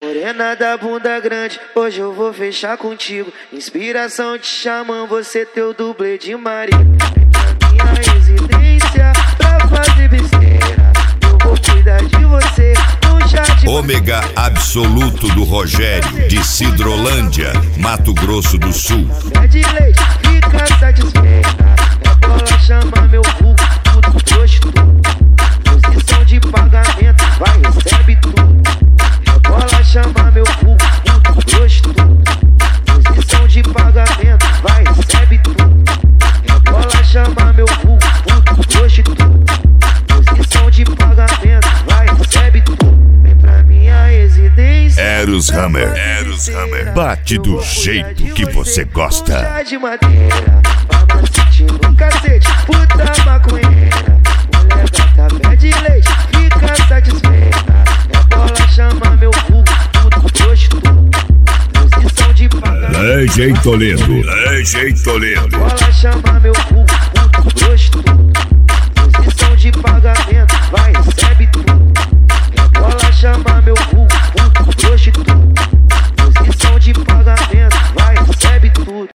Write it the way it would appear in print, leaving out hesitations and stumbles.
Morena da bunda grande, hoje eu vou fechar contigo. Inspiração te chamam, você teu dublê de marido. Vem pra minha residência pra fazer besteira. Eu vou cuidar de você no jardim. Ômega absoluto do Rogério, de Cidrolândia, Mato Grosso do Sul. Café de leite, fica satisfeita. É bola, chama meu cu, tudo gosto. Posição de pagamento, vai, recebe tudo. Bola chama meu cu, tudo gosto. Posição de pagamento, vai, recebe tudo. Bola chama meu cu, tudo gosto. Posição de pagamento, vai, recebe tudo. Vem pra minha residência. Eros Hammer, bate do jeito que você gosta. De madeira, mamacite no cacete, puta maconheira. Mulher gata, pede leite, fica satisfeita. Minha bola chama meu cu, tudo gosto. Posição de pagamento. Legend Toledo. Bola chama meu cu, tudo gosto.